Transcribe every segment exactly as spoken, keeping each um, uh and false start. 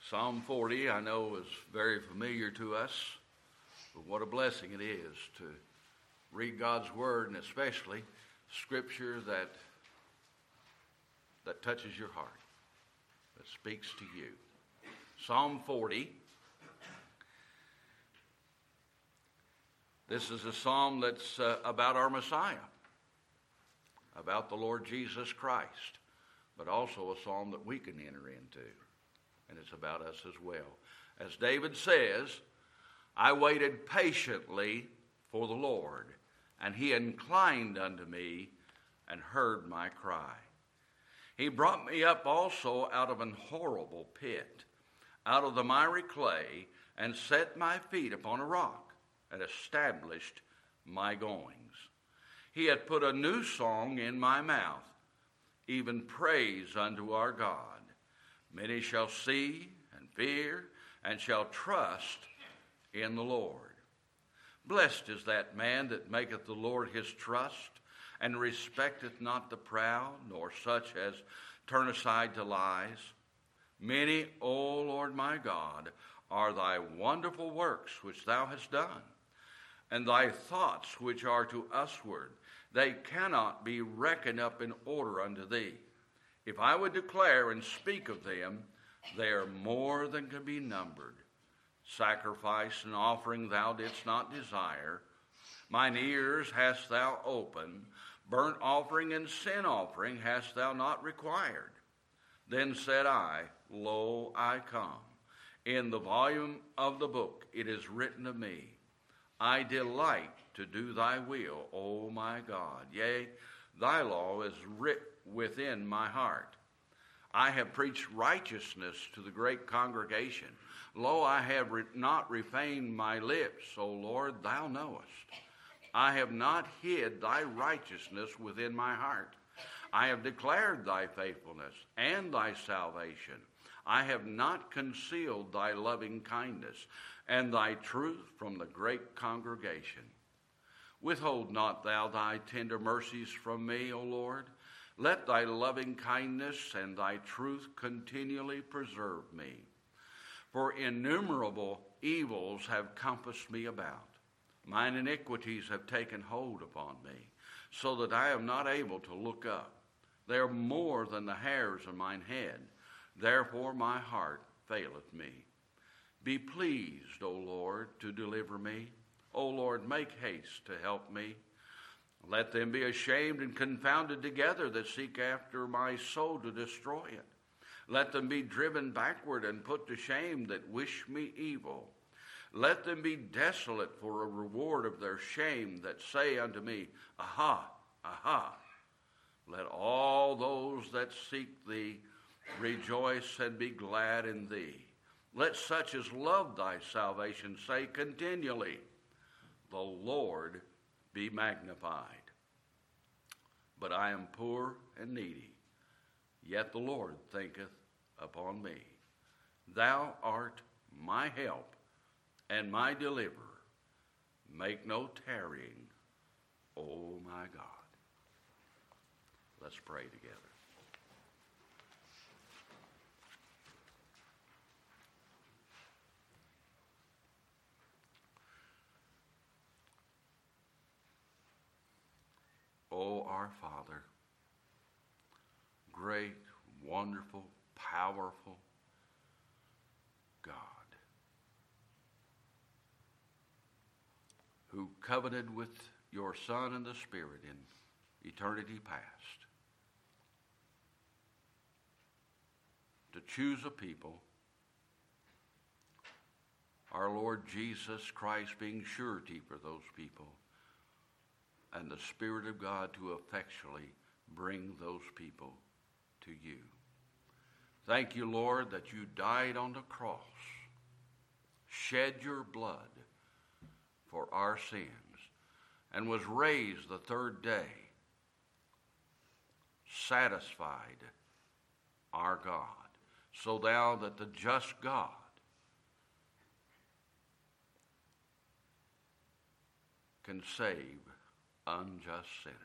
Psalm forty, I know, is very familiar to us, but what a blessing it is to read God's Word, and especially Scripture that, that touches your heart, that speaks to you. Psalm forty. This is a psalm that's uh, about our Messiah, about the Lord Jesus Christ, but also a psalm that we can enter into. And it's about us as well. As David says, I waited patiently for the Lord, and he inclined unto me and heard my cry. He brought me up also out of an horrible pit, out of the miry clay, and set my feet upon a rock, and established my goings. He had put a new song in my mouth, even praise unto our God. Many shall see and fear, and shall trust in the Lord. Blessed is that man that maketh the Lord his trust, and respecteth not the proud, nor such as turn aside to lies. Many, O Lord my God, are thy wonderful works which thou hast done, and thy thoughts which are to usward, they cannot be reckoned up in order unto thee. If I would declare and speak of them, they are more than can be numbered. Sacrifice and offering thou didst not desire. Mine ears hast thou opened. Burnt offering and sin offering hast thou not required. Then said I, Lo, I come. In the volume of the book it is written of me, I delight to do thy will, O my God. Yea, thy law is writ within my heart. I have preached righteousness to the great congregation. Lo, I have re- not refrained my lips, O Lord, thou knowest. I have not hid thy righteousness within my heart. I have declared thy faithfulness and thy salvation. I have not concealed thy loving kindness and thy truth from the great congregation. Withhold not thou thy tender mercies from me, O Lord. Let thy loving kindness and thy truth continually preserve me. For innumerable evils have compassed me about. Mine iniquities have taken hold upon me, so that I am not able to look up. They are more than the hairs of mine head. Therefore my heart faileth me. Be pleased, O Lord, to deliver me. O Lord, make haste to help me. Let them be ashamed and confounded together that seek after my soul to destroy it. Let them be driven backward and put to shame that wish me evil. Let them be desolate for a reward of their shame that say unto me, Aha, aha. Let all those that seek thee rejoice and be glad in thee. Let such as love thy salvation say continually, The Lord be magnified. But I am poor and needy, yet the Lord thinketh upon me. Thou art my help and my deliverer. Make no tarrying, O my God. Let's pray together. O our Father, great, wonderful, powerful God, who covenanted with your Son and the Spirit in eternity past to choose a people, our Lord Jesus Christ being surety for those people, and the Spirit of God to effectually bring those people to you. Thank you, Lord, that you died on the cross, shed your blood for our sins, and was raised the third day, satisfied our God, so thou that the just God can save unjust sinners,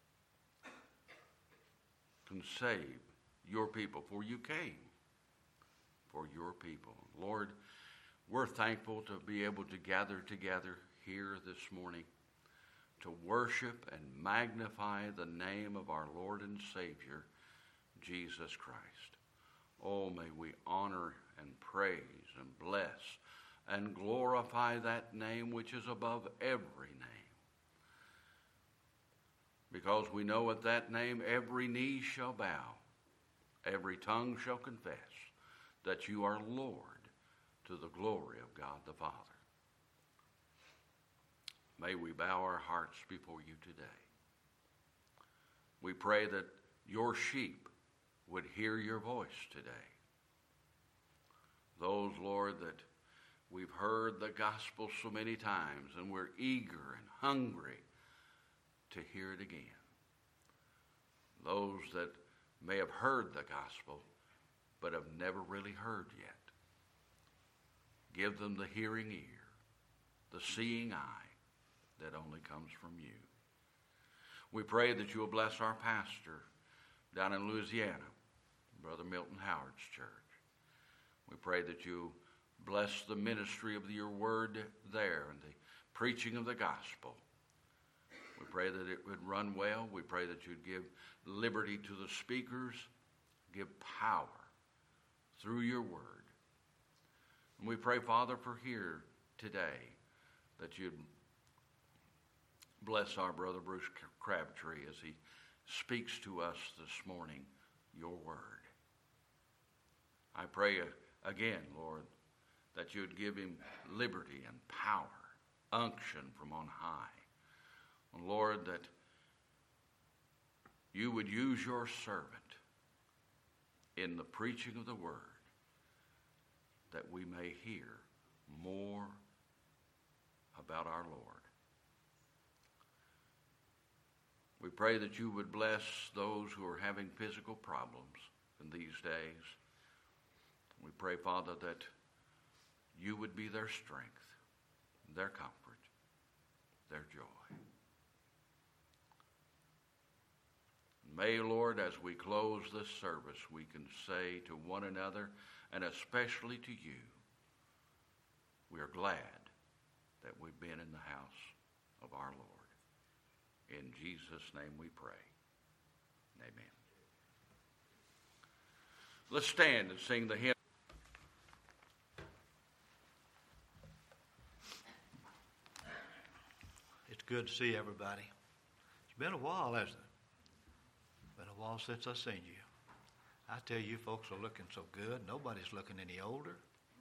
can save your people. For you came for your people. Lord, we're thankful to be able to gather together here this morning to worship and magnify the name of our Lord and Savior, Jesus Christ. Oh, may we honor and praise and bless and glorify that name which is above every name. Because we know at that name every knee shall bow, every tongue shall confess that you are Lord, to the glory of God the Father. May we bow our hearts before you today. We pray that your sheep would hear your voice today. Those, Lord, that we've heard the gospel so many times and we're eager and hungry to hear it again. Those that may have heard the gospel but have never really heard yet. Give them the hearing ear, the seeing eye that only comes from you. We pray that you will bless our pastor down in Louisiana, Brother Milton Howard's church. We pray that you bless the ministry of your word there and the preaching of the gospel. We pray that it would run well. We pray that you'd give liberty to the speakers, give power through your word. And we pray, Father, for here today that you'd bless our brother Bruce Crabtree as he speaks to us this morning your word. I pray again, Lord, that you'd give him liberty and power, unction from on high. And Lord, that you would use your servant in the preaching of the word, that we may hear more about our Lord. We pray that you would bless those who are having physical problems in these days. We pray, Father, that you would be their strength, their comfort, their joy. May, Lord, as we close this service, we can say to one another, and especially to you, we are glad that we've been in the house of our Lord. In Jesus' name we pray. Amen. Let's stand and sing the hymn. It's good to see everybody. It's been a while, hasn't it? Been a while since I've seen you. I tell you, folks are looking so good. Nobody's looking any older.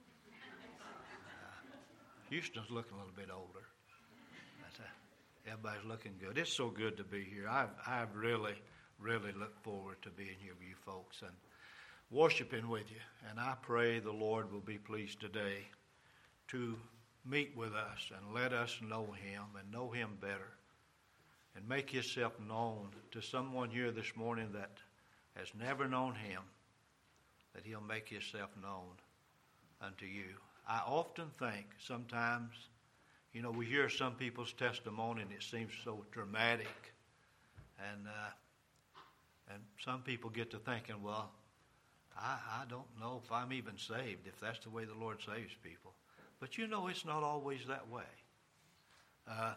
Uh, Houston's looking a little bit older. But, uh, everybody's looking good. It's so good to be here. I've, I've really, really looked forward to being here with you folks and worshiping with you. And I pray the Lord will be pleased today to meet with us and let us know him and know him better and make himself known to someone here this morning that has never known him, that he'll make himself known unto you. I often think sometimes, you know, we hear some people's testimony and it seems so dramatic. And uh, and some people get to thinking, well, I, I don't know if I'm even saved, if that's the way the Lord saves people. But you know, it's not always that way. Uh,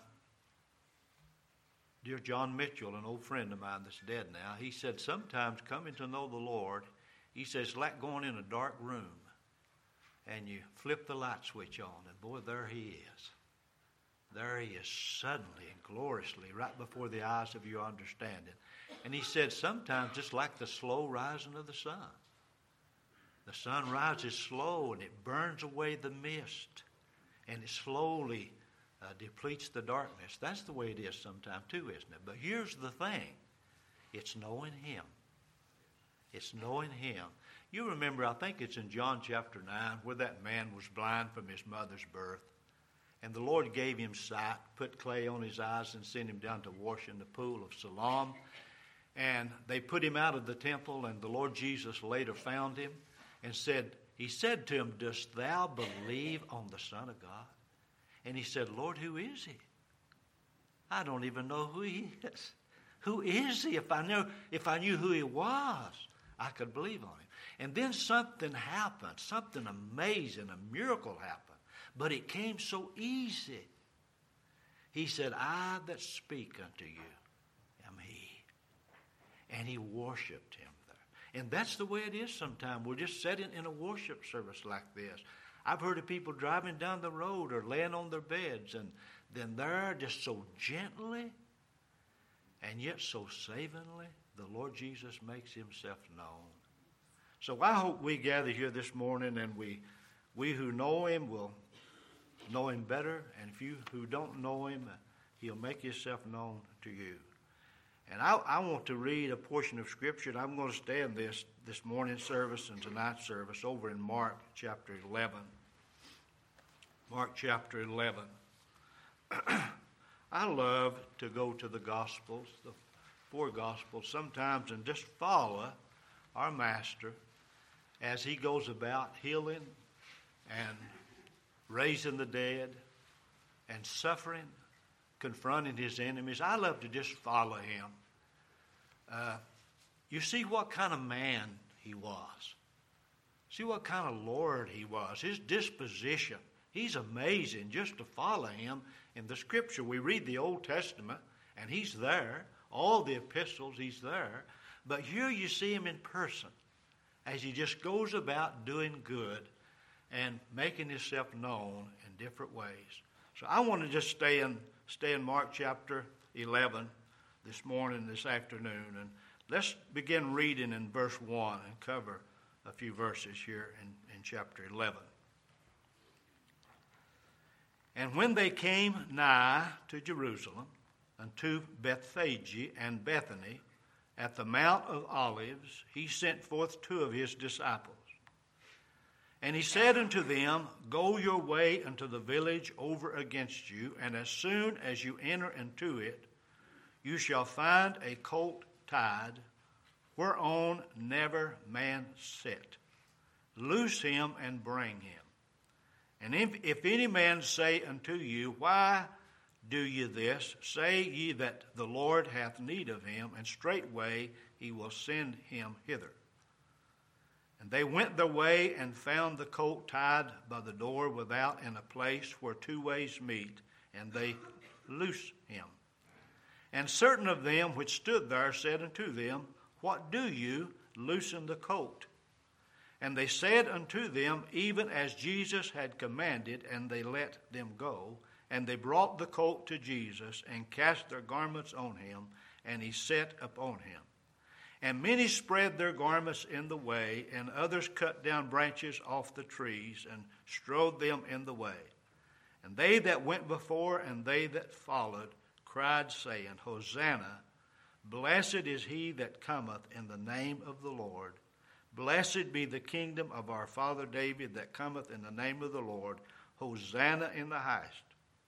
dear John Mitchell, an old friend of mine that's dead now, he said sometimes coming to know the Lord, he says, like going in a dark room and you flip the light switch on, and boy, there he is. There he is suddenly and gloriously right before the eyes of your understanding. And he said sometimes just like the slow rising of the sun. The sun rises slow and it burns away the mist and it slowly uh, depletes the darkness. That's the way it is sometimes too, isn't it? But here's the thing. It's knowing him. It's knowing him. You remember, I think it's in John chapter nine, where that man was blind from his mother's birth. And the Lord gave him sight, put clay on his eyes and sent him down to wash in the pool of Siloam. And they put him out of the temple, and the Lord Jesus later found him and said, he said to him, dost thou believe on the Son of God? And he said, Lord, who is he? I don't even know who he is. Who is he? If I knew, if I knew who he was, I could believe on him. And then something happened, something amazing, a miracle happened. But it came so easy. He said, I that speak unto you am he. And he worshiped him there. And that's the way it is sometimes. We're just sitting in a worship service like this. I've heard of people driving down the road or laying on their beds, and then there, just so gently and yet so savingly, the Lord Jesus makes himself known. So I hope we gather here this morning, and we, we who know him will know him better, and if you who don't know him, he'll make himself known to you. And I, I want to read a portion of Scripture, and I'm going to stay in this this morning service and tonight's service over in Mark chapter eleven. Mark chapter eleven. I love to go to the Gospels, the four Gospels sometimes, and just follow our Master as he goes about healing and raising the dead and suffering, confronting his enemies. I love to just follow him. Uh, you see what kind of man he was. See what kind of Lord he was. His disposition. He's amazing just to follow him in the Scripture. We read the Old Testament, and he's there. All the epistles, he's there. But here you see him in person as he just goes about doing good and making himself known in different ways. So I want to just stay in stay in Mark chapter eleven this morning, this afternoon. And let's begin reading in verse one and cover a few verses here in, in chapter eleven. And when they came nigh to Jerusalem, unto Bethphage and Bethany, at the Mount of Olives, he sent forth two of his disciples. And he said unto them, Go your way unto the village over against you, and as soon as you enter into it, you shall find a colt tied, whereon never man sat. Loose him and bring him. And if, if any man say unto you, Why do ye this? Say ye that the Lord hath need of him, and straightway he will send him hither. And they went their way and found the colt tied by the door without in a place where two ways meet, and they loosed him. And certain of them which stood there said unto them, What do you? Loosen the colt. And they said unto them, even as Jesus had commanded, and they let them go. And they brought the colt to Jesus, and cast their garments on him, and he sat upon him. And many spread their garments in the way, and others cut down branches off the trees, and strewed them in the way. And they that went before, and they that followed, cried, saying, Hosanna, blessed is he that cometh in the name of the Lord. Blessed be the kingdom of our father David that cometh in the name of the Lord. Hosanna in the highest.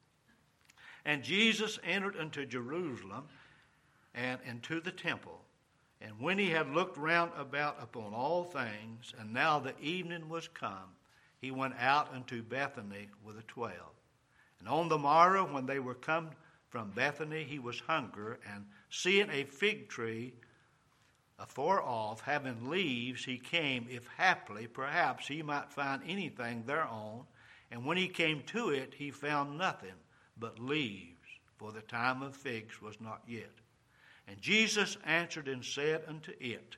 And Jesus entered into Jerusalem and into the temple. And when he had looked round about upon all things, and now the evening was come, he went out unto Bethany with the twelve. And on the morrow, when they were come from Bethany, he was hungry, and seeing a fig tree afar off, having leaves, he came, if haply, perhaps he might find anything thereon. And when he came to it, he found nothing but leaves, for the time of figs was not yet. And Jesus answered and said unto it,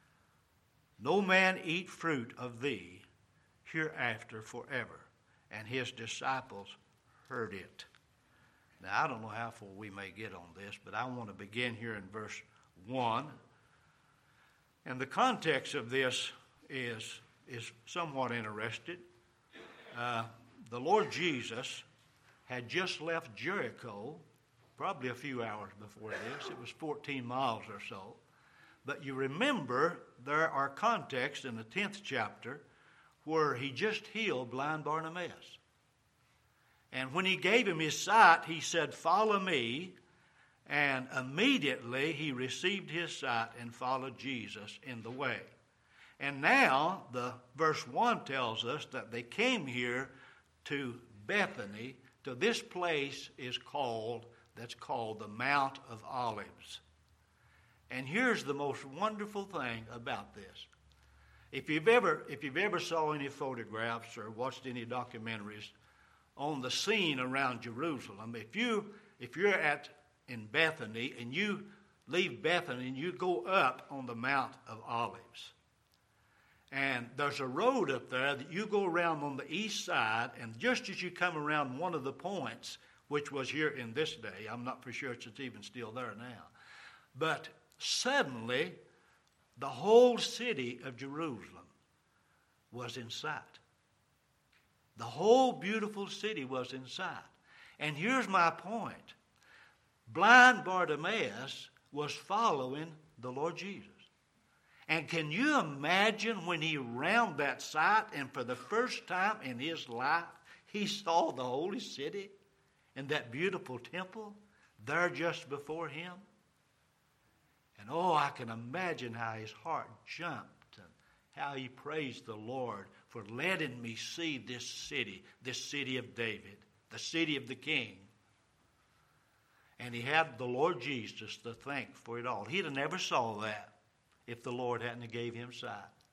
No man eat fruit of thee hereafter forever. And his disciples heard it. Now, I don't know how far we may get on this, but I want to begin here in verse one. And the context of this is, is somewhat interesting. Uh, the Lord Jesus had just left Jericho, probably a few hours before this. It was fourteen miles or so. But you remember there are contexts in the tenth chapter where he just healed blind Bartimaeus. And when he gave him his sight, he said, Follow me. And immediately he received his sight and followed Jesus in the way. And now the verse one tells us that they came here to Bethany. To this place is called, that's called the Mount of Olives. And here's the most wonderful thing about this. If you've ever, if you've ever saw any photographs or watched any documentaries on the scene around Jerusalem, if you if you're at in Bethany and you leave Bethany and you go up on the Mount of Olives, and there's a road up there that you go around on the east side, and just as you come around one of the points, which was here in this day, I'm not for sure it's even still there now, but suddenly the whole city of Jerusalem was in sight. The whole beautiful city was in sight. And here's my point. Blind Bartimaeus was following the Lord Jesus. And can you imagine when he rounded that sight and for the first time in his life he saw the holy city and that beautiful temple there just before him? And oh, I can imagine how his heart jumped and how he praised the Lord for letting me see this city, this city of David, the city of the King. And he had the Lord Jesus to thank for it all. He'd have never saw that if the Lord hadn't gave him sight.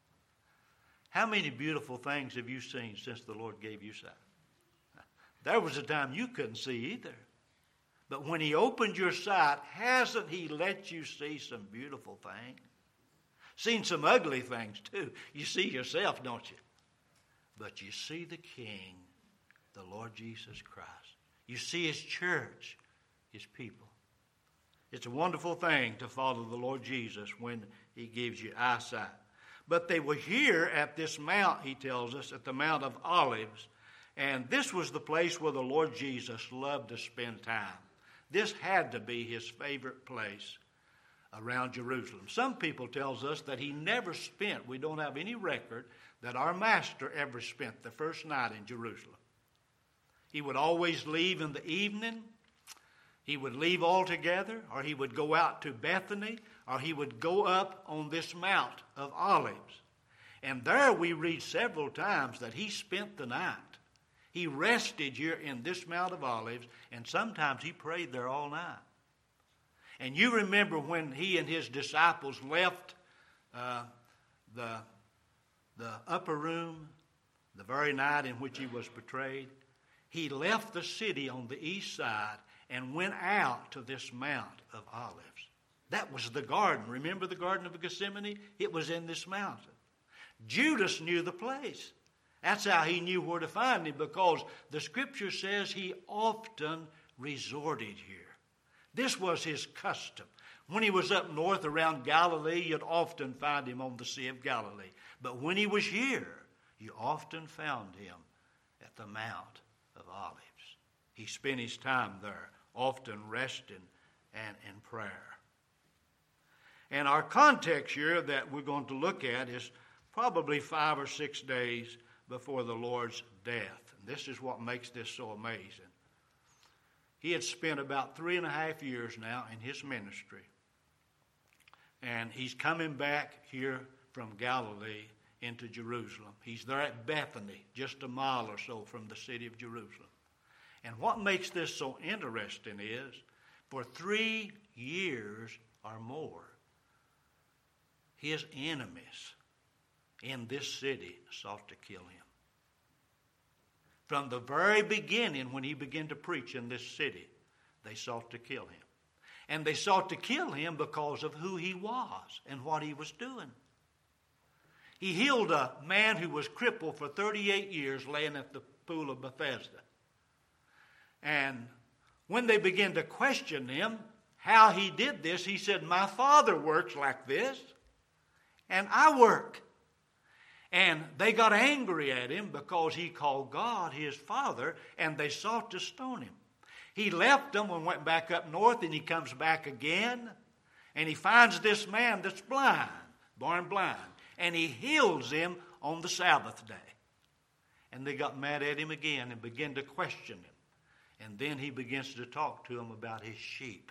How many beautiful things have you seen since the Lord gave you sight? There was a time you couldn't see either. But when he opened your sight, hasn't he let you see some beautiful things? Seen some ugly things too. You see yourself, don't you? But you see the King, the Lord Jesus Christ. You see his church, his people. It's a wonderful thing to follow the Lord Jesus when he gives you eyesight. But they were here at this mount, he tells us, at the Mount of Olives. And this was the place where the Lord Jesus loved to spend time. This had to be his favorite place around Jerusalem. Some people tells us that he never spent, we don't have any record, that our master ever spent the first night in Jerusalem. He would always leave in the evening. He would leave altogether, or he would go out to Bethany, or he would go up on this Mount of Olives. And there we read several times that he spent the night. He rested here in this Mount of Olives, and sometimes he prayed there all night. And you remember when he and his disciples left uh, the, the upper room the very night in which he was betrayed? He left the city on the east side and went out to this Mount of Olives. That was the garden. Remember the Garden of Gethsemane? It was in this mountain. Judas knew the place. That's how he knew where to find him, because the Scripture says he often resorted here. This was his custom. When he was up north around Galilee, you'd often find him on the Sea of Galilee. But when he was here, you often found him at the Mount of Olives. He spent his time there, often resting and in prayer. And our context here that we're going to look at is probably five or six days before the Lord's death. And this is what makes this so amazing. He had spent about three and a half years now in his ministry. And he's coming back here from Galilee into Jerusalem. He's there at Bethany, just a mile or so from the city of Jerusalem. And what makes this so interesting is, for three years or more, his enemies in this city sought to kill him. From the very beginning, when he began to preach in this city, they sought to kill him. And they sought to kill him because of who he was and what he was doing. He healed a man who was crippled for thirty-eight years laying at the pool of Bethesda. And when they began to question him how he did this, he said, "My Father works like this, and I work." And they got angry at him because he called God his Father, and they sought to stone him. He left them and went back up north, and he comes back again, and he finds this man that's blind, born blind, and he heals him on the Sabbath day. And they got mad at him again and began to question him. And then he begins to talk to them about his sheep.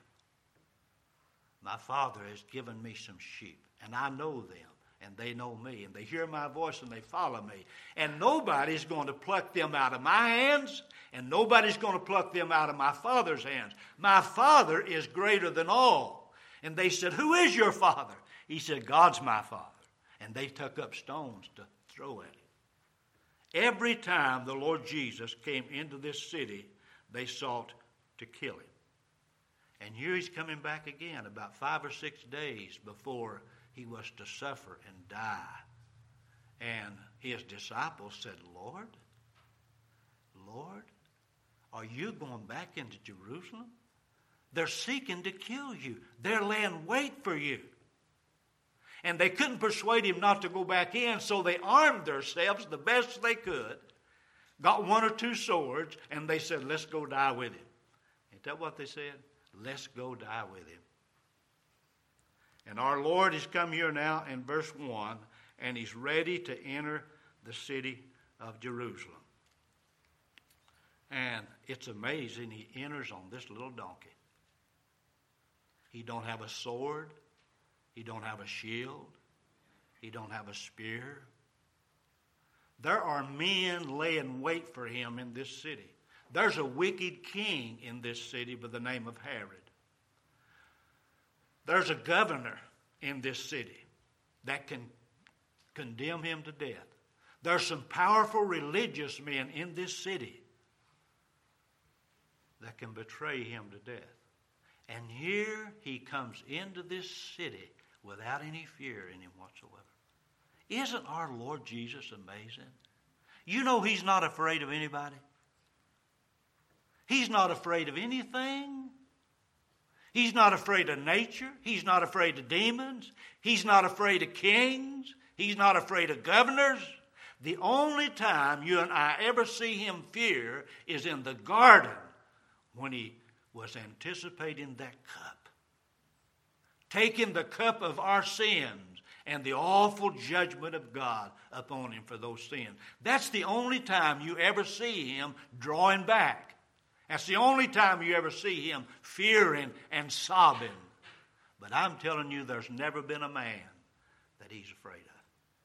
"My Father has given me some sheep, and I know them. And they know me, and they hear my voice, and they follow me. And nobody's going to pluck them out of my hands, and nobody's going to pluck them out of my Father's hands. My Father is greater than all." And they said, who is your father? He said, God's my father. And they took up stones to throw at him. Every time the Lord Jesus came into this city, they sought to kill him. And here he's coming back again about five or six days before he was to suffer and die. And his disciples said, Lord, Lord, are you going back into Jerusalem? They're seeking to kill you. They're laying wait for you. And they couldn't persuade him not to go back in, so they armed themselves the best they could, got one or two swords, and they said, let's go die with him. Ain't that what they said? Let's go die with him. And our Lord has come here now in verse one, and he's ready to enter the city of Jerusalem. And it's amazing, he enters on this little donkey. He don't have a sword. He don't have a shield. He don't have a spear. There are men laying wait for him in this city. There's a wicked king in this city by the name of Herod. There's a governor in this city that can condemn him to death. There's some powerful religious men in this city that can betray him to death. And here he comes into this city without any fear in him whatsoever. Isn't our Lord Jesus amazing? You know he's not afraid of anybody. He's not afraid of anything. He's not afraid of nature. He's not afraid of demons. He's not afraid of kings. He's not afraid of governors. The only time you and I ever see him fear is in the garden when he was anticipating that cup. Taking the cup of our sins and the awful judgment of God upon him for those sins. That's the only time you ever see him drawing back. That's the only time you ever see him fearing and sobbing. But I'm telling you, there's never been a man that he's afraid of.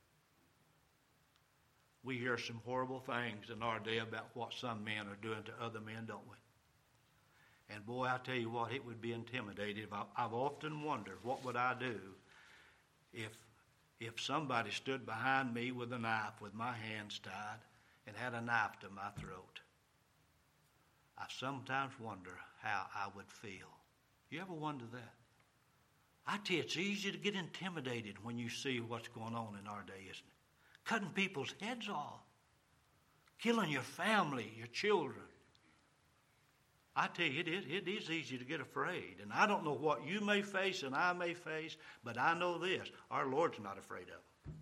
We hear some horrible things in our day about what some men are doing to other men, don't we? And boy, I tell you what, it would be intimidating. I've often wondered, what would I do if, if somebody stood behind me with a knife with my hands tied and had a knife to my throat? I sometimes wonder how I would feel. You ever wonder that? I tell you, it's easy to get intimidated when you see what's going on in our day, isn't it? Cutting people's heads off. Killing your family, your children. I tell you, it is, it is easy to get afraid. And I don't know what you may face and I may face, but I know this. Our Lord's not afraid of them.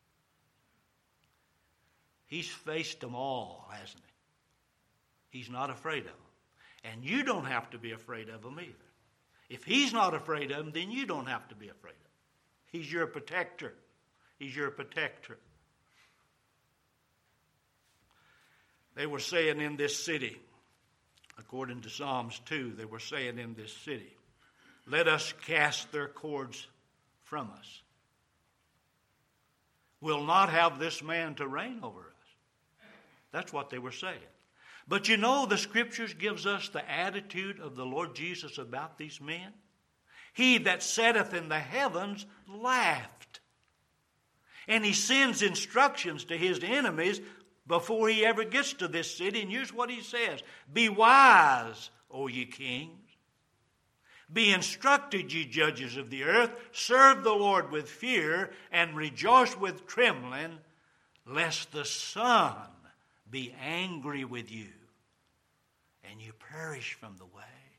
He's faced them all, hasn't he? He's not afraid of them. And you don't have to be afraid of them either. If he's not afraid of them, then you don't have to be afraid of them. He's your protector. He's your protector. They were saying in this city, according to Psalms two, they were saying in this city, let us cast their cords from us. We'll not have this man to reign over us. That's what they were saying. But you know, the Scriptures gives us the attitude of the Lord Jesus about these men. He that sitteth in the heavens laughed. And he sends instructions to his enemies before he ever gets to this city. And here's what he says. Be wise, O ye kings. Be instructed, ye judges of the earth. Serve the Lord with fear and rejoice with trembling, lest the Son be angry with you and you perish from the way.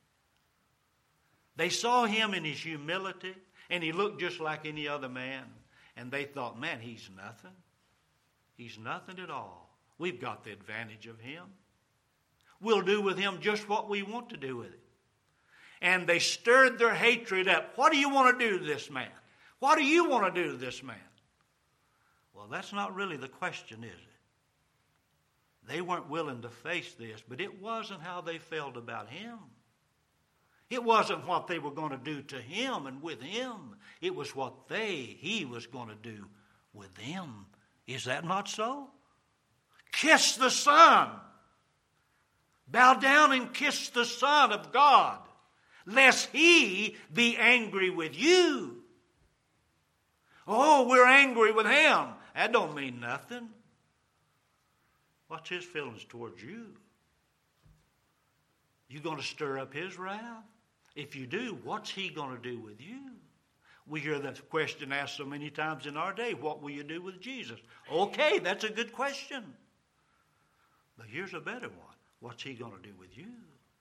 They saw him in his humility, and he looked just like any other man. And they thought, man, he's nothing. He's nothing at all. We've got the advantage of him. We'll do with him just what we want to do with him. And they stirred their hatred up. What do you want to do to this man? What do you want to do to this man? Well, that's not really the question, is it? They weren't willing to face this, but it wasn't how they felt about him. It wasn't what they were going to do to him and with him. It was what they, he was going to do with them. Is that not so? Kiss the Son. Bow down and kiss the Son of God. lest he be angry with you. Oh, we're angry with him. That don't mean nothing. What's his feelings towards you? You going to stir up his wrath? If you do, what's he going to do with you? We hear that question asked so many times in our day. What will you do with Jesus? Okay, that's a good question. But here's a better one. What's he going to do with you?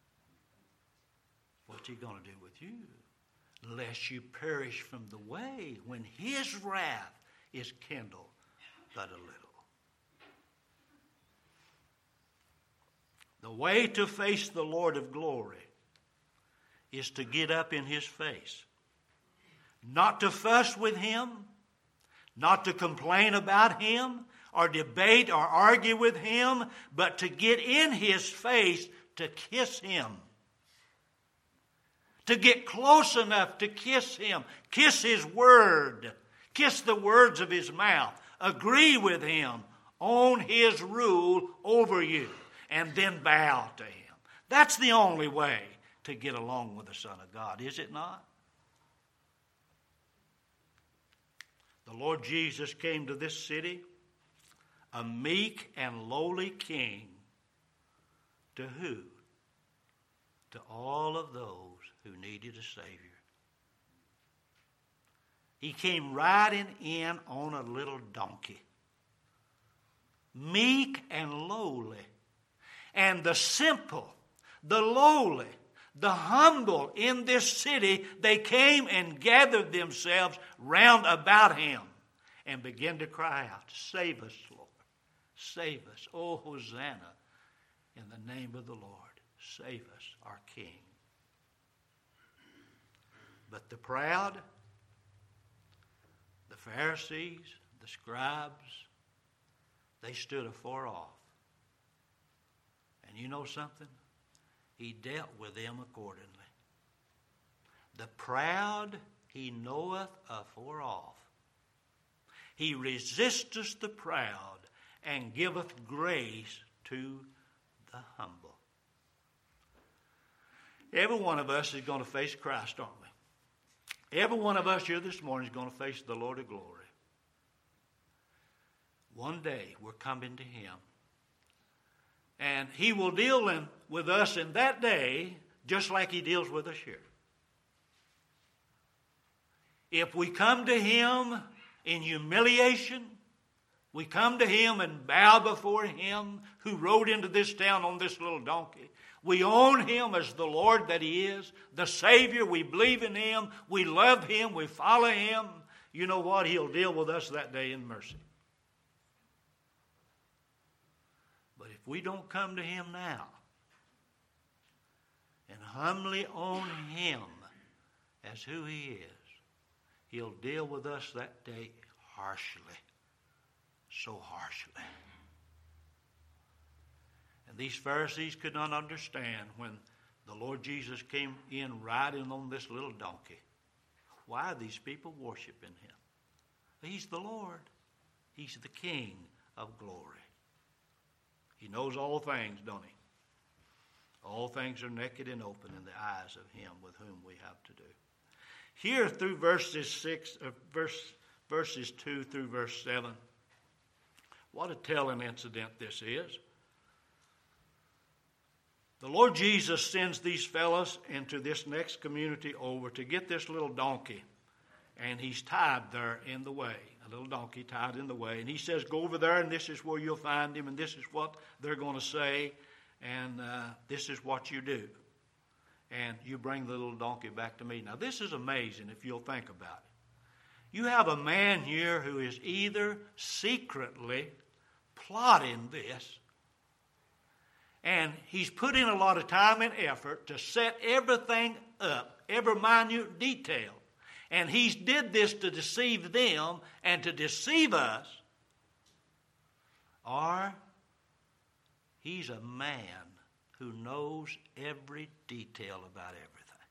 What's he going to do with you? Lest you perish from the way when his wrath is kindled but a little. The way to face the Lord of glory is to get up in his face. Not to fuss with him, not to complain about him, or debate or argue with him, but to get in his face to kiss him. To get close enough to kiss him. Kiss his word. Kiss the words of his mouth. Agree with him. Own his rule over you. And then bow to him. That's the only way to get along with the Son of God, is it not? The Lord Jesus came to this city, a meek and lowly king. To who? To all of those who needed a Savior. He came riding in on a little donkey. Meek and lowly. And the simple, the lowly, the humble in this city, they came and gathered themselves round about him and began to cry out, "Save us, Lord. Save us. Oh, Hosanna in the name of the Lord. Save us, our King." But the proud, the Pharisees, the scribes, they stood afar off. And you know something? He dealt with them accordingly. The proud he knoweth afar off. He resisteth the proud and giveth grace to the humble. Every one of us is going to face Christ, aren't we? Every one of us here this morning is going to face the Lord of glory. One day we're coming to him. And he will deal in, with us in that day just like he deals with us here. If we come to him in humiliation, we come to him and bow before him who rode into this town on this little donkey. We own him as the Lord that he is, the Savior. We believe in him. We love him. We follow him. You know what? He'll deal with us that day in mercy. But if we don't come to him now and humbly own him as who he is, he'll deal with us that day harshly, so harshly. And these Pharisees could not understand when the Lord Jesus came in riding on this little donkey. Why are these people worshiping him? He's the Lord. He's the King of glory. He knows all things, don't he? All things are naked and open in the eyes of him with whom we have to do. Here through verses six, uh, verse, verses two through verse seven, what a telling incident this is. The Lord Jesus sends these fellows into this next community over to get this little donkey, and he's tied there in the way. A little donkey tied in the way. And he says, go over there, and this is where you'll find him, and this is what they're going to say, and uh, this is what you do. And you bring the little donkey back to me. Now, this is amazing if you'll think about it. You have a man here who is either secretly plotting this, and he's put in a lot of time and effort to set everything up, every minute detail. And he did this to deceive them and to deceive us. Or he's a man who knows every detail about everything.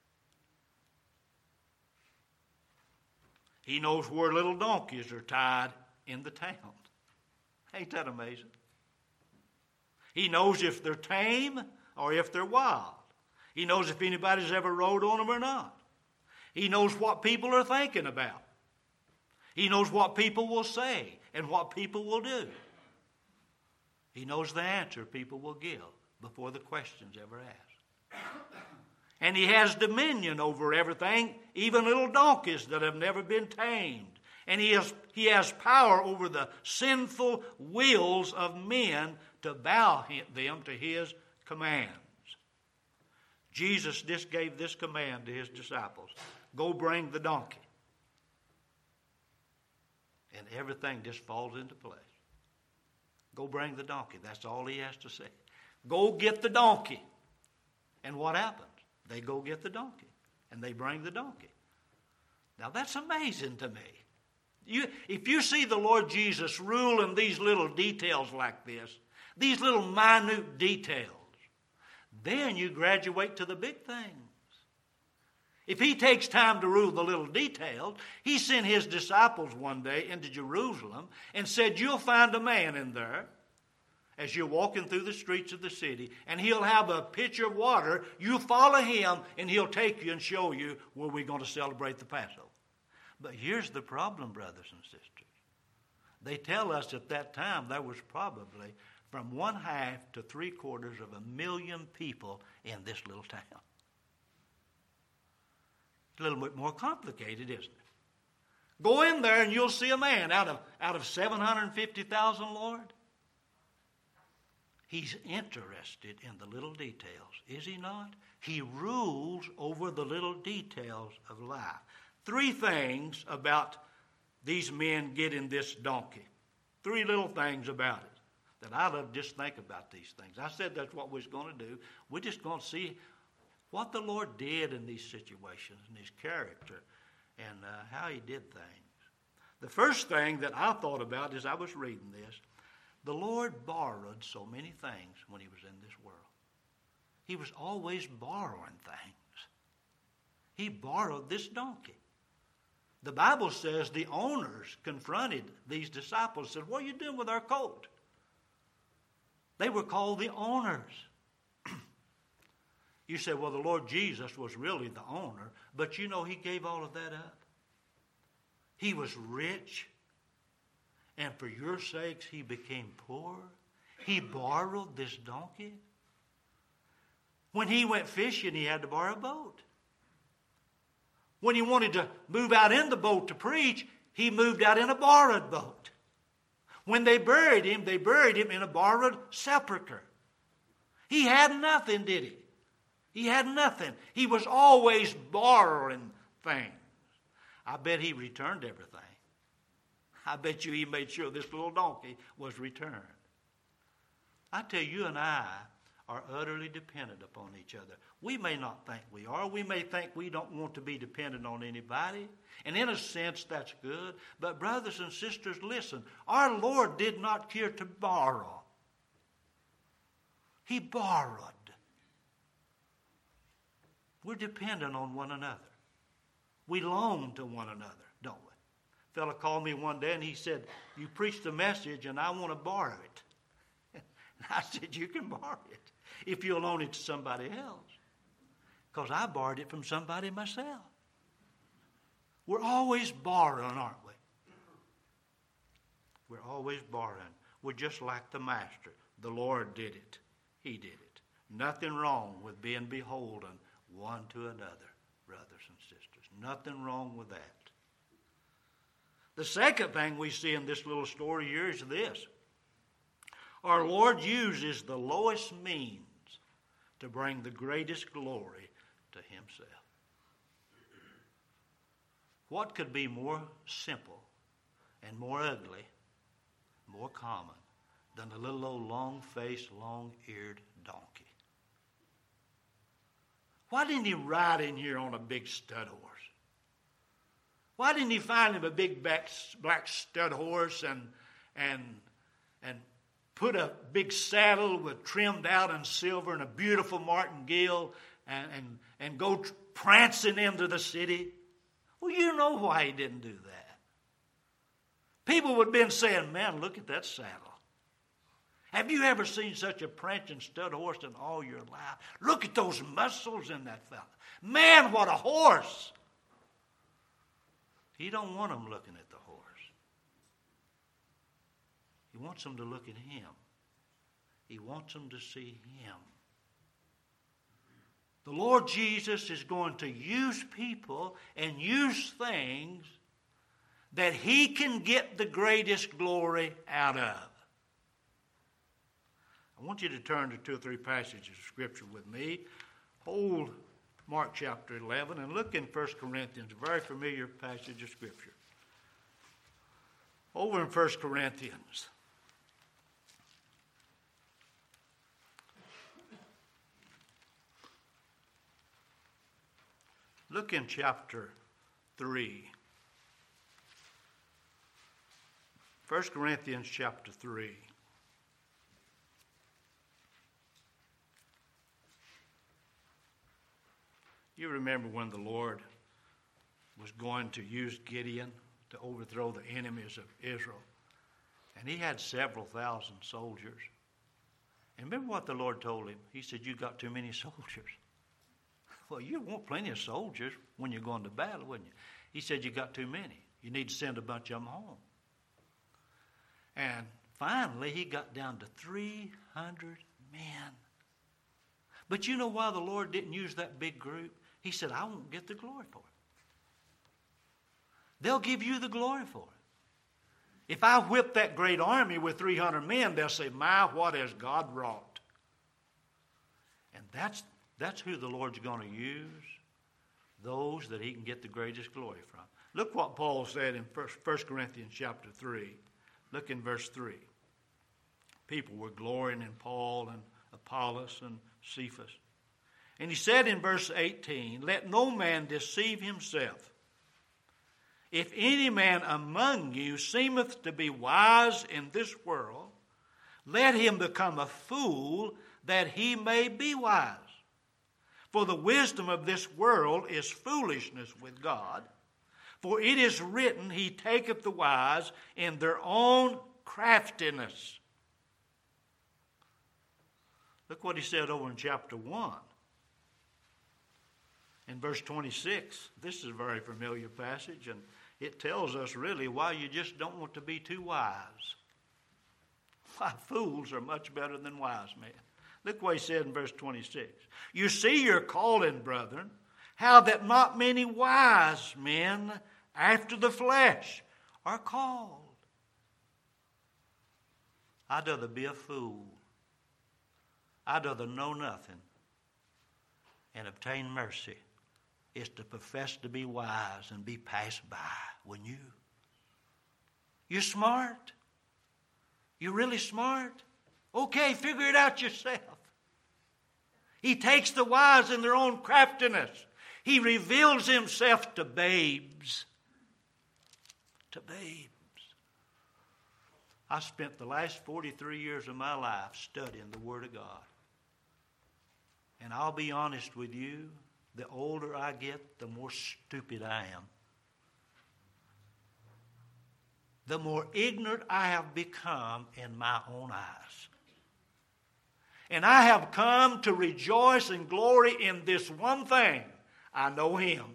He knows where little donkeys are tied in the town. Ain't that amazing? He knows if they're tame or if they're wild. He knows if anybody's ever rode on them or not. He knows what people are thinking about. He knows what people will say and what people will do. He knows the answer people will give before the question's ever asked. And he has dominion over everything, even little donkeys that have never been tamed. And he has, he has power over the sinful wills of men to bow them to his commands. Jesus just gave this command to his disciples. Go bring the donkey. And everything just falls into place. Go bring the donkey. That's all he has to say. Go get the donkey. And what happens? They go get the donkey. And they bring the donkey. Now that's amazing to me. You, if you see the Lord Jesus rule in these little details like this, these little minute details, then you graduate to the big things. If he takes time to rule the little details, he sent his disciples one day into Jerusalem and said, you'll find a man in there as you're walking through the streets of the city, and he'll have a pitcher of water. You follow him, and he'll take you and show you where we're going to celebrate the Passover. But here's the problem, brothers and sisters. They tell us at that time there was probably from one half to three quarters of a million people in this little town. It's a little bit more complicated, isn't it? Go in there and you'll see a man out of, out of seven hundred fifty thousand, Lord. He's interested in the little details, is he not? He rules over the little details of life. Three things about these men getting this donkey. Three little things about it that I love to just think about these things. I said that's what we're going to do. We're just going to see what the Lord did in these situations and his character and uh, how he did things. The first thing that I thought about as I was reading this, the Lord borrowed so many things when he was in this world. He was always borrowing things. He borrowed this donkey. The Bible says the owners confronted these disciples and said, what are you doing with our colt? They were called the owners. You say, well, the Lord Jesus was really the owner, but you know he gave all of that up. He was rich, and for your sakes he became poor. He borrowed this donkey. When he went fishing, he had to borrow a boat. When he wanted to move out in the boat to preach, he moved out in a borrowed boat. When they buried him, they buried him in a borrowed sepulcher. He had nothing, did he? He had nothing. He was always borrowing things. I bet he returned everything. I bet you he made sure this little donkey was returned. I tell you, you and I are utterly dependent upon each other. We may not think we are. We may think we don't want to be dependent on anybody. And in a sense, that's good. But brothers and sisters, listen. Our Lord did not care to borrow. He borrowed. We're dependent on one another. We long to one another, don't we? A fellow called me one day and he said, you preached a message and I want to borrow it. And I said, you can borrow it if you'll loan it to somebody else. Because I borrowed it from somebody myself. We're always borrowing, aren't we? We're always borrowing. We're just like the master. The Lord did it. He did it. Nothing wrong with being beholden one to another, brothers and sisters. Nothing wrong with that. The second thing we see in this little story here is this. Our Lord uses the lowest means to bring the greatest glory to himself. What could be more simple and more ugly, more common, than a little old long-faced, long-eared donkey? Why didn't he ride in here on a big stud horse? Why didn't he find him a big black, black stud horse and, and, and put a big saddle with trimmed out in silver and a beautiful martingale and, and, and go tr- prancing into the city? Well, you know why he didn't do that. People would have been saying, man, look at that saddle. Have you ever seen such a prancing stud horse in all your life? Look at those muscles in that fella. Man, what a horse. He don't want them looking at the horse. He wants them to look at him. He wants them to see him. The Lord Jesus is going to use people and use things that he can get the greatest glory out of. I want you to turn to two or three passages of Scripture with me. Hold Mark chapter eleven and look in First Corinthians, a very familiar passage of Scripture. Over in First Corinthians. Look in chapter three. First Corinthians chapter three. You remember when the Lord was going to use Gideon to overthrow the enemies of Israel. And he had several thousand soldiers. And remember what the Lord told him? He said, you got too many soldiers. Well, you want plenty of soldiers when you're going to battle, wouldn't you? He said, you got too many. You need to send a bunch of them home. And finally, he got down to three hundred men. But you know why the Lord didn't use that big group? He said, I won't get the glory for it. They'll give you the glory for it. If I whip that great army with three hundred men, they'll say, my, what has God wrought? And that's That's who the Lord's going to use, those that he can get the greatest glory from. Look what Paul said in First Corinthians chapter three. Look in verse three. People were glorying in Paul and Apollos and Cephas. And he said in verse eighteen, let no man deceive himself. If any man among you seemeth to be wise in this world, let him become a fool that he may be wise. For the wisdom of this world is foolishness with God. For it is written, he taketh the wise in their own craftiness. Look what he said over in chapter one. In verse twenty-six, this is a very familiar passage, and it tells us really why you just don't want to be too wise. Why fools are much better than wise men. Look what he said in verse twenty-six. You see your calling, brethren, how that not many wise men after the flesh are called. I'd rather be a fool. I'd rather know nothing and obtain mercy is to profess to be wise and be passed by, wouldn't you? You're smart. You're really smart. Okay, figure it out yourself. He takes the wise in their own craftiness. He reveals himself to babes. To babes. I spent the last forty-three years of my life studying the Word of God. And I'll be honest with you, the older I get, the more stupid I am. The more ignorant I have become in my own eyes. And I have come to rejoice and glory in this one thing. I know him.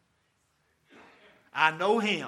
I know him.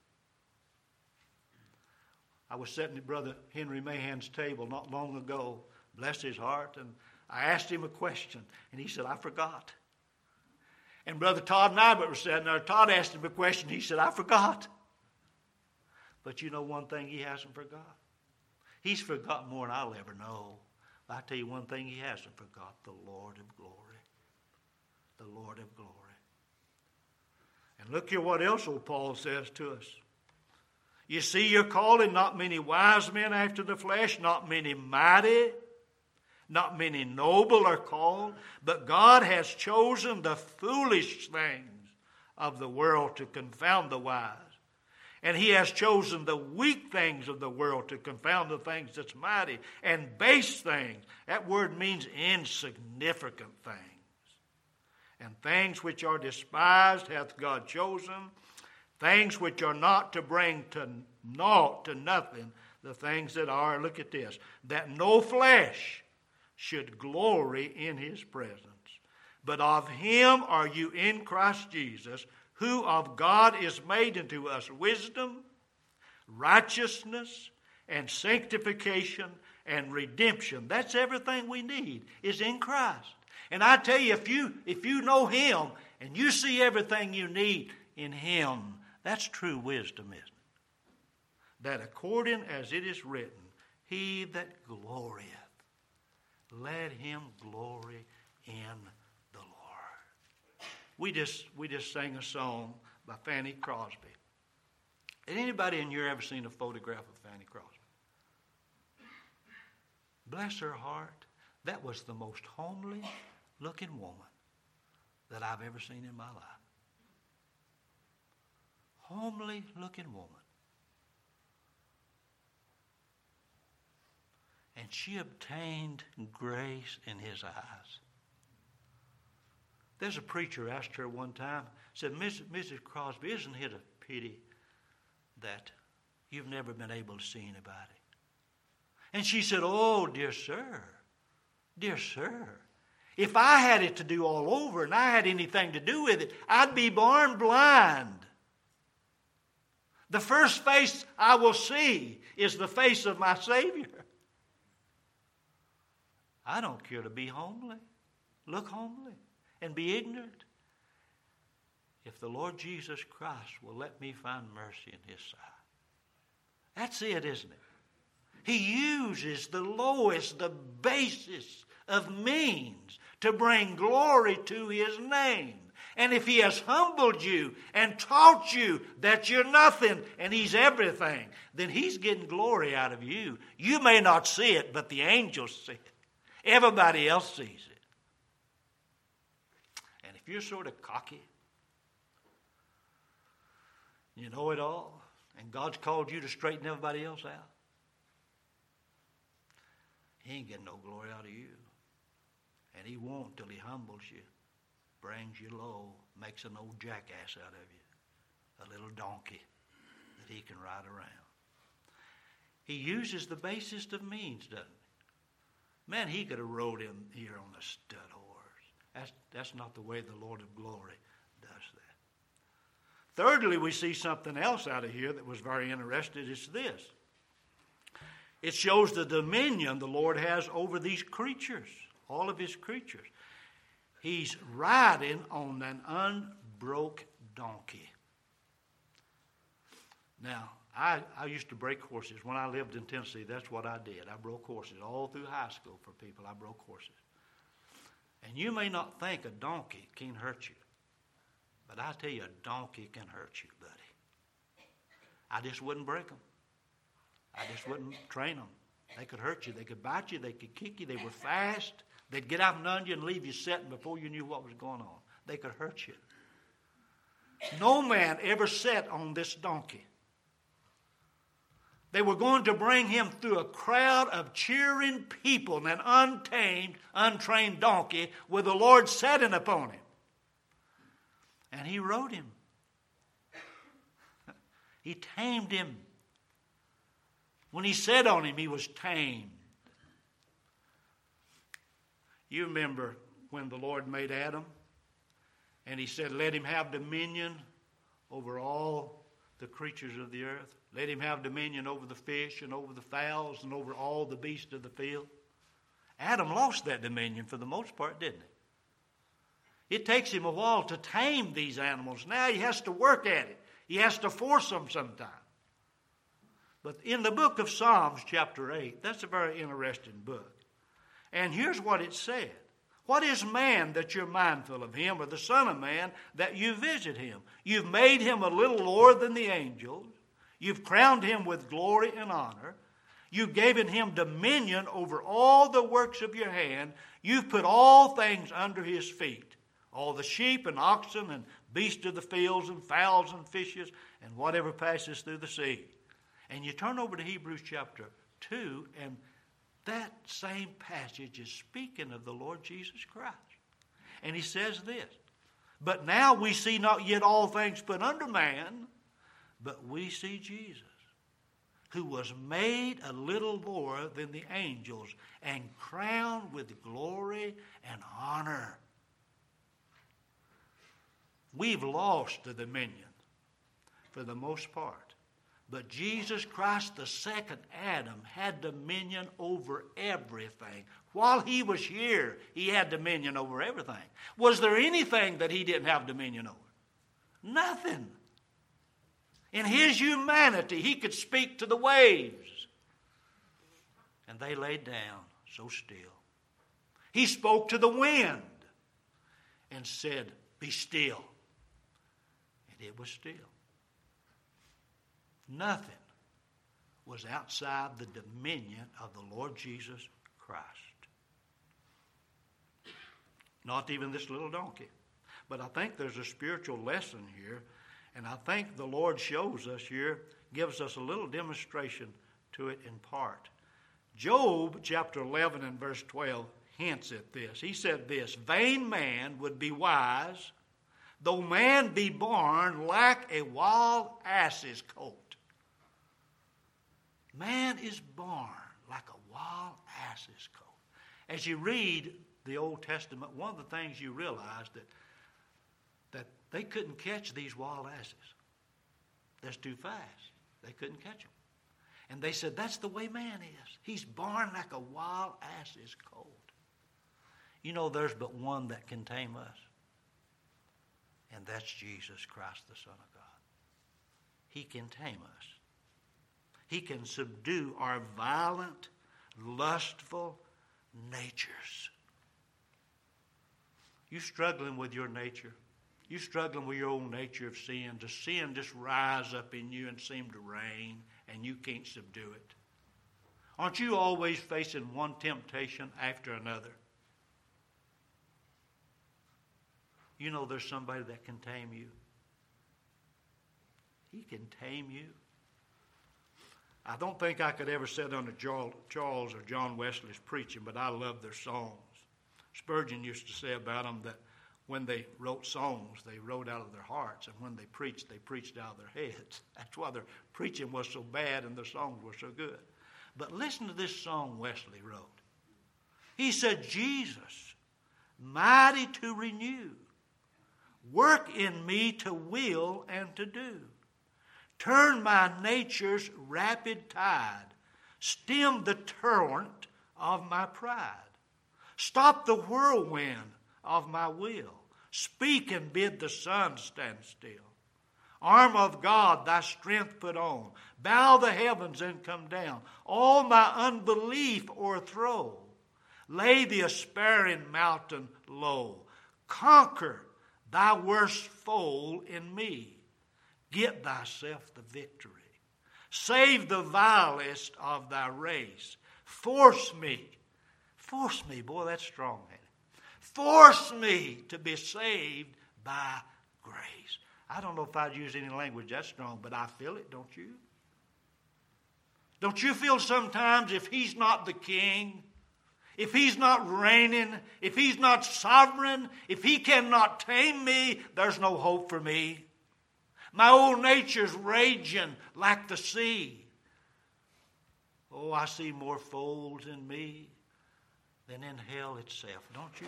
I was sitting at Brother Henry Mahan's table not long ago, bless his heart, and I asked him a question, and he said, I forgot. And Brother Todd and I were sitting there. Todd asked him a question. He said, I forgot. But you know one thing he hasn't forgot? He's forgotten more than I'll ever know. But I tell you one thing he hasn't forgot, the Lord of glory. The Lord of glory. And look here what else old Paul says to us. You see your calling, not many wise men after the flesh, not many mighty, not many noble are called, but God has chosen the foolish things of the world to confound the wise. And he has chosen the weak things of the world to confound the things that's mighty. And base things, that word means insignificant things. And things which are despised hath God chosen, things which are not to bring to naught, to nothing, the things that are, look at this, that no flesh should glory in his presence. But of him are you in Christ Jesus, who of God is made unto us wisdom, righteousness, and sanctification, and redemption. That's everything we need, is in Christ. And I tell you, if you if you know him and you see everything you need in him, that's true wisdom, isn't it? That according as it is written, he that glorieth, let him glory in the Lord. We just we just sang a song by Fanny Crosby. Has anybody in here ever seen a photograph of Fanny Crosby? Bless her heart, that was the most homely looking woman that I've ever seen in my life. Homely looking woman. And she obtained grace in his eyes. There's a preacher asked her one time, said, Missus Crosby, isn't it a pity that you've never been able to see anybody? And she said, oh, dear sir, dear sir, if I had it to do all over and I had anything to do with it, I'd be born blind. The first face I will see is the face of my Savior. I don't care to be homely, look homely, and be ignorant. If the Lord Jesus Christ will let me find mercy in his sight. That's it, isn't it? He uses the lowest, the basest of means to bring glory to his name. And if he has humbled you and taught you that you're nothing and he's everything, then he's getting glory out of you. You may not see it, but the angels see it. Everybody else sees it. And if you're sort of cocky, you know it all, and God's called you to straighten everybody else out, he ain't getting no glory out of you. And he won't till he humbles you, brings you low, makes an old jackass out of you, a little donkey that he can ride around. He uses the basest of means, doesn't he? Man, he could have rode him here on a stud horse. That's, that's not the way the Lord of glory does that. Thirdly, we see something else out of here that was very interesting. It's this. It shows the dominion the Lord has over these creatures, all of his creatures. He's riding on an unbroke donkey. Now, I, I used to break horses. When I lived in Tennessee, that's what I did. I broke horses all through high school for people. I broke horses. And you may not think a donkey can hurt you, but I tell you, a donkey can hurt you, buddy. I just wouldn't break them. I just wouldn't train them. They could hurt you. They could bite you. They could kick you. They were fast. They'd get out and on you and leave you sitting before you knew what was going on. They could hurt you. No man ever sat on this donkey. They were going to bring him through a crowd of cheering people and an untamed, untrained donkey with the Lord sitting upon him. And he rode him. He tamed him. When he sat on him, he was tamed. You remember when the Lord made Adam and he said, let him have dominion over all the creatures of the earth. Let him have dominion over the fish and over the fowls and over all the beasts of the field. Adam lost that dominion for the most part, didn't he? It takes him a while to tame these animals. Now he has to work at it. He has to force them sometimes. But in the book of Psalms, chapter eight, that's a very interesting book. And here's what it said. What is man that you're mindful of him, or the son of man that you visit him? You've made him a little lower than the angels. You've crowned him with glory and honor. You've given him dominion over all the works of your hand. You've put all things under his feet. All the sheep and oxen and beasts of the fields and fowls and fishes and whatever passes through the sea. And you turn over to Hebrews chapter two, and that same passage is speaking of the Lord Jesus Christ. And he says this, but now we see not yet all things put under man, but we see Jesus. who was made a little lower than the angels and crowned with glory and honor. We've lost the dominion for the most part. But Jesus Christ, the second Adam, had dominion over everything. While he was here, he had dominion over everything. Was there anything that he didn't have dominion over? Nothing. In his humanity, he could speak to the waves. And they laid down so still. He spoke to the wind and said, "Be still." And it was still. Nothing was outside the dominion of the Lord Jesus Christ. Not even this little donkey. But I think there's a spiritual lesson here, and I think the Lord shows us here, gives us a little demonstration to it in part. Job chapter eleven and verse twelve hints at this. He said this, "Vain man would be wise, though man be born like a wild ass's colt." Man is born like a wild ass's colt. As you read the Old Testament, one of the things you realize that that they couldn't catch these wild asses. They're too fast. They couldn't catch them. And they said, that's the way man is. He's born like a wild ass's colt. You know, there's but one that can tame us. And that's Jesus Christ, the Son of God. He can tame us. He can subdue our violent, lustful natures. You struggling with your nature? You struggling with your own nature of sin? Does sin just rise up in you and seem to reign and you can't subdue it? Aren't you always facing one temptation after another? You know there's somebody that can tame you. He can tame you. I don't think I could ever sit under Charles or John Wesley's preaching, but I love their songs. Spurgeon used to say about them that when they wrote songs, they wrote out of their hearts, and when they preached, they preached out of their heads. That's why their preaching was so bad and their songs were so good. But listen to this song Wesley wrote. He said, "Jesus, mighty to renew, work in me to will and to do. Turn my nature's rapid tide, stem the torrent of my pride. Stop the whirlwind of my will. Speak and bid the sun stand still. Arm of God, thy strength put on. Bow the heavens and come down. All my unbelief o'erthrow. Lay the aspiring mountain low. Conquer thy worst foe in me. Get thyself the victory. Save the vilest of thy race. Force me. Force me. Boy, that's strong. Force me to be saved by grace. I don't know if I'd use any language that strong, but I feel it, don't you? Don't you feel sometimes if he's not the king, if he's not reigning, if he's not sovereign, if he cannot tame me, there's no hope for me? My old nature's raging like the sea. Oh, I see more foes in me than in hell itself, don't you?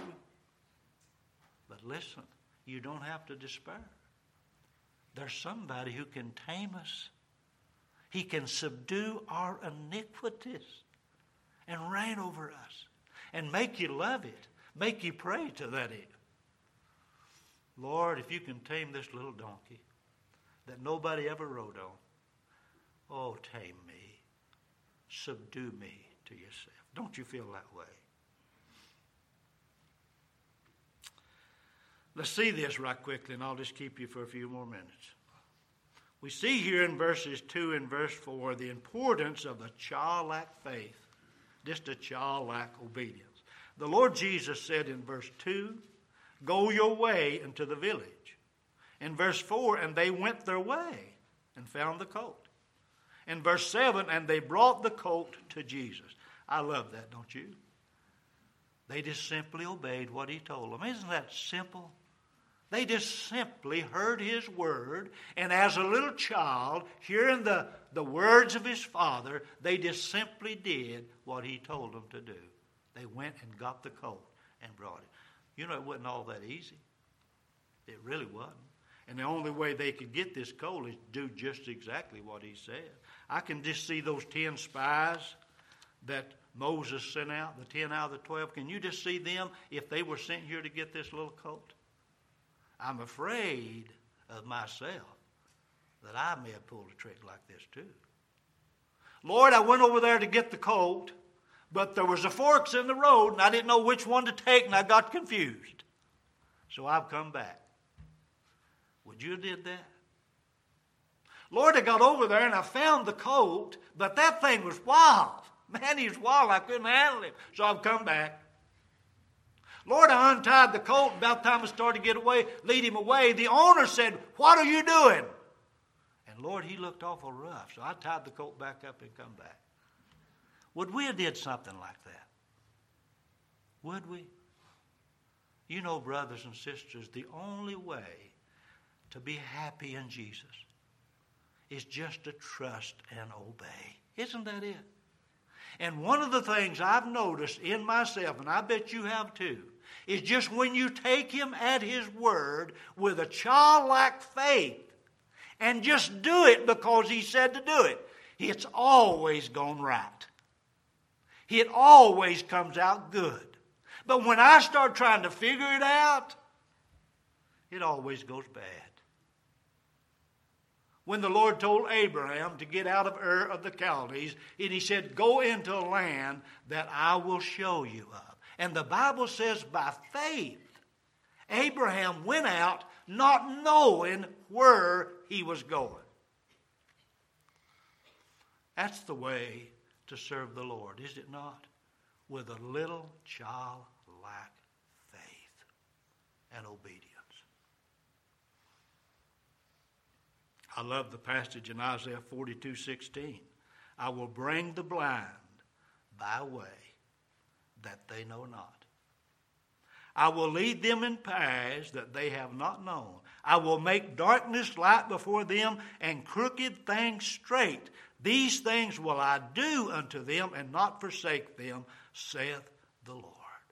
But listen, you don't have to despair. There's somebody who can tame us. He can subdue our iniquities and reign over us and make you love it, make you pray to that end. Lord, if you can tame this little donkey that nobody ever rode on, oh, tame me, subdue me to yourself. Don't you feel that way? Let's see this right quickly, and I'll just keep you for a few more minutes. We see here in verses two and verse four the importance of a childlike faith, just a childlike obedience. The Lord Jesus said in verse two, "Go your way into the village." In verse four, and they went their way and found the colt. In verse seven, and they brought the colt to Jesus. I love that, don't you? They just simply obeyed what he told them. Isn't that simple? They just simply heard his word, and as a little child, hearing the, the words of his father, they just simply did what he told them to do. They went and got the colt and brought it. You know, it wasn't all that easy. It really wasn't. And the only way they could get this colt is do just exactly what he said. I can just see those ten spies that Moses sent out, the ten out of the twelve. Can you just see them if they were sent here to get this little colt? I'm afraid of myself that I may have pulled a trick like this too. Lord, I went over there to get the colt, but there was a forks in the road, and I didn't know which one to take, and I got confused. So I've come back. Would you have did that? Lord, I got over there, and I found the colt, but that thing was wild. Man, he was wild. I couldn't handle him. So I've come back. Lord, I untied the colt. About the time I started to get away, lead him away, the owner said, what are you doing? And Lord, he looked awful rough. So I tied the colt back up and come back. Would we have did something like that? Would we? You know, brothers and sisters, the only way to be happy in Jesus is just to trust and obey. Isn't that it? And one of the things I've noticed in myself, and I bet you have too, is just when you take him at his word with a childlike faith and just do it because he said to do it, it's always gone right. It always comes out good. But when I start trying to figure it out, it always goes bad. When the Lord told Abraham to get out of Ur of the Chaldees, and he said, go into a land that I will show you of. And the Bible says by faith, Abraham went out not knowing where he was going. That's the way to serve the Lord, is it not? With a little childlike faith and obedience. I love the passage in Isaiah forty-two sixteen. I will bring the blind by a way that they know not. I will lead them in paths that they have not known. I will make darkness light before them and crooked things straight. These things will I do unto them and not forsake them, saith the Lord.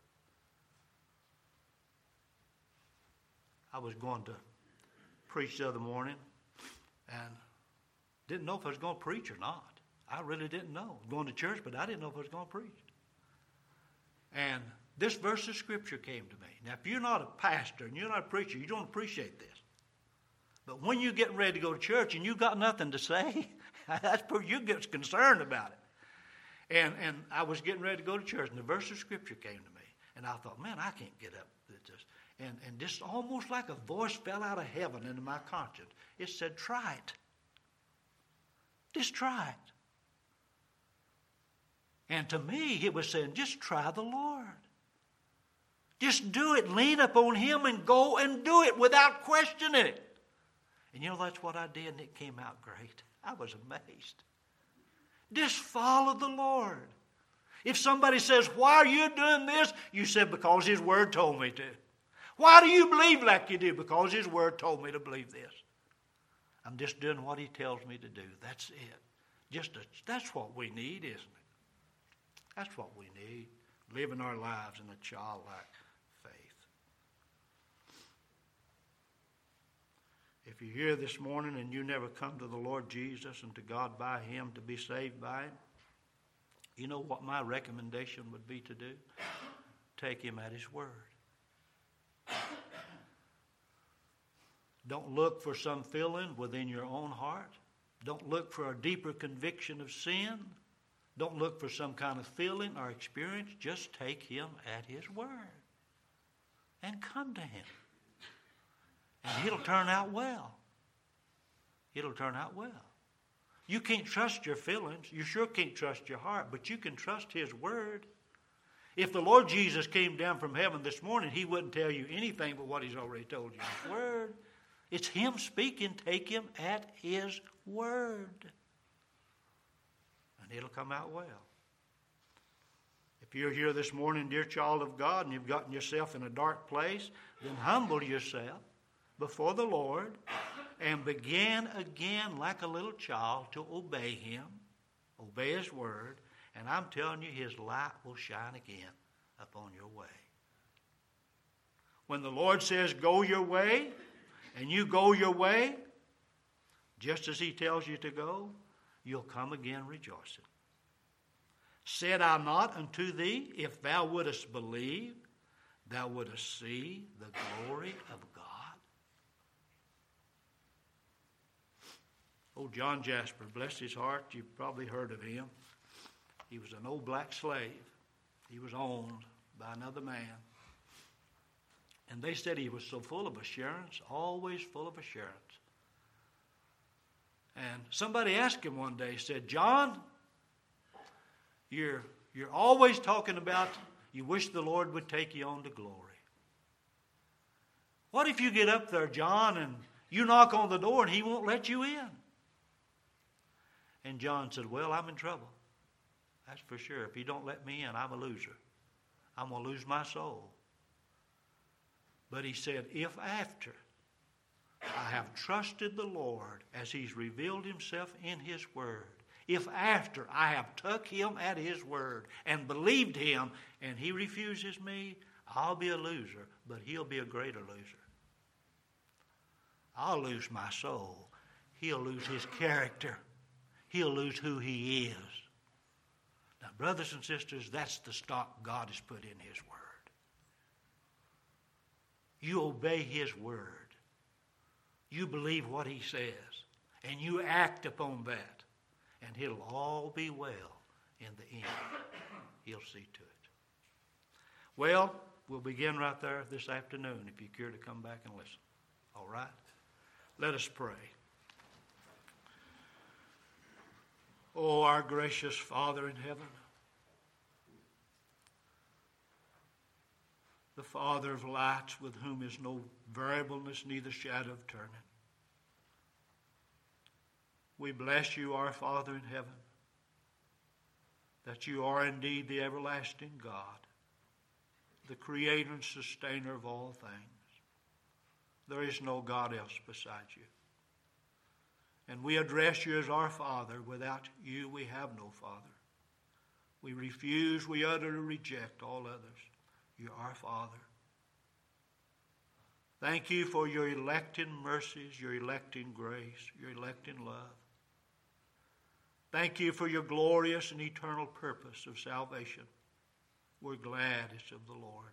I was going to preach the other morning and didn't know if I was going to preach or not. I really didn't know. I was going to church, but I didn't know if I was going to preach. And this verse of Scripture came to me. Now, if you're not a pastor and you're not a preacher, you don't appreciate this. But when you're getting ready to go to church and you've got nothing to say, that's pretty, you get concerned about it. And and I was getting ready to go to church, and the verse of Scripture came to me. And I thought, man, I can't get up with this. And, and just almost like a voice fell out of heaven into my conscience. It said, try it. Just try it. And to me, it was saying, just try the Lord. Just do it. Lean upon him and go and do it without questioning it. And you know, that's what I did, and it came out great. I was amazed. Just follow the Lord. If somebody says, why are you doing this? You said, because his word told me to. Why do you believe like you do? Because his word told me to believe this. I'm just doing what he tells me to do. That's it. Just a, that's what we need, isn't it? That's what we need. Living our lives in a childlike faith. If you're here this morning and you never come to the Lord Jesus and to God by him to be saved by him, you know what my recommendation would be to do? Take him at his word. Don't look for some feeling within your own heart. Don't look for a deeper conviction of sin. Don't look for some kind of feeling or experience. Just take him at his word and come to him. And it'll turn out well. It'll turn out well. You can't trust your feelings. You sure can't trust your heart, but you can trust his word. If the Lord Jesus came down from heaven this morning, he wouldn't tell you anything but what he's already told you in his word. It's him speaking. Take him at his word. And it'll come out well. If you're here this morning, dear child of God, and you've gotten yourself in a dark place, then humble yourself before the Lord and begin again like a little child to obey Him, obey His word, and I'm telling you, His light will shine again upon your way. When the Lord says, go your way, and you go your way, just as He tells you to go, you'll come again rejoicing. Said I not unto thee, if thou wouldest believe, thou wouldest see the glory of God? Oh, John Jasper, bless his heart, you've probably heard of him. He was an old black slave. He was owned by another man. And they said he was so full of assurance, always full of assurance. And somebody asked him one day, said, John, you're, you're always talking about you wish the Lord would take you on to glory. What if you get up there, John, and you knock on the door and He won't let you in? And John said, well, I'm in trouble. That's for sure. If He don't let me in, I'm a loser. I'm going to lose my soul. But he said, if after I have trusted the Lord as He's revealed Himself in His word, if after I have took Him at His word and believed Him and He refuses me, I'll be a loser, but He'll be a greater loser. I'll lose my soul. He'll lose His character. He'll lose who He is. Now, brothers and sisters, that's the stock God has put in His word. You obey His word. You believe what He says. And you act upon that. And it'll all be well in the end. He'll see to it. Well, we'll begin right there this afternoon if you care to come back and listen. All right? Let us pray. Oh, our gracious Father in heaven, the Father of lights, with whom is no variableness, neither shadow of turning. We bless You, our Father in heaven, that You are indeed the everlasting God, the creator and sustainer of all things. There is no God else beside You. And we address You as our Father. Without You, we have no Father. We refuse, we utterly reject all others. You're our Father. Thank You for Your electing mercies, Your electing grace, Your electing love. Thank You for Your glorious and eternal purpose of salvation. We're glad it's of the Lord.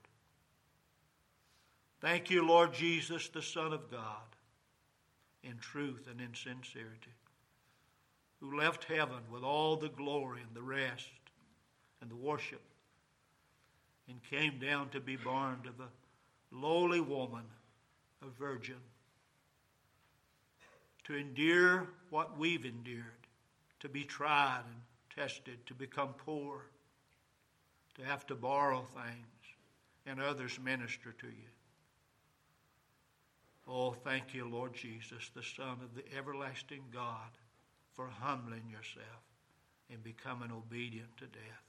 Thank You, Lord Jesus, the Son of God, in truth and in sincerity, who left heaven with all the glory and the rest and the worship, and came down to be born of a lowly woman, a virgin, to endure what we've endured, to be tried and tested, to become poor, to have to borrow things, and others minister to You. Oh, thank You, Lord Jesus, the Son of the everlasting God, for humbling Yourself and becoming obedient to death.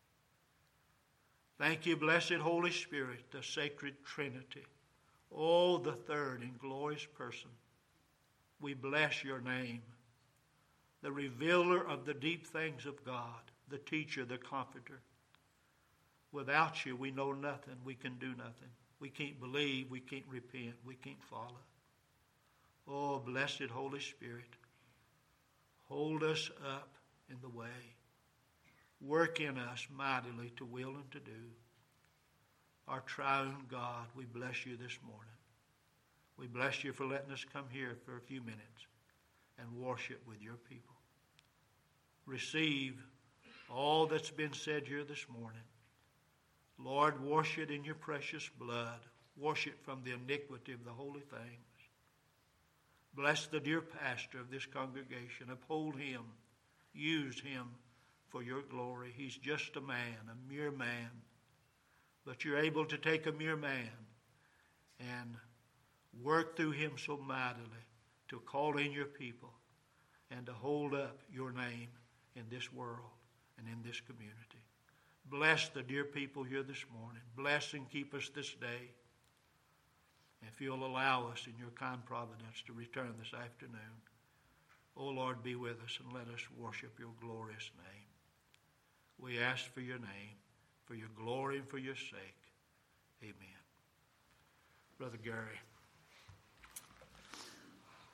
Thank You, blessed Holy Spirit, the sacred Trinity. Oh, the third and glorious person. We bless Your name, the revealer of the deep things of God, the teacher, the comforter. Without You, we know nothing. We can do nothing. We can't believe. We can't repent. We can't follow. Oh, blessed Holy Spirit, hold us up in the way. Work in us mightily to will and to do. Our triune God, we bless You this morning. We bless You for letting us come here for a few minutes and worship with Your people. Receive all that's been said here this morning. Lord, wash it in Your precious blood. Wash it from the iniquity of the holy things. Bless the dear pastor of this congregation. Uphold him. Use him for Your glory. He's just a man, a mere man. But You're able to take a mere man and work through him so mightily to call in Your people and to hold up Your name in this world and in this community. Bless the dear people here this morning. Bless and keep us this day. If you'll allow us in your kind providence to return this afternoon, O Lord, be with us and let us worship your glorious name. We ask for your name, for your glory and for your sake. Amen. Brother Gary.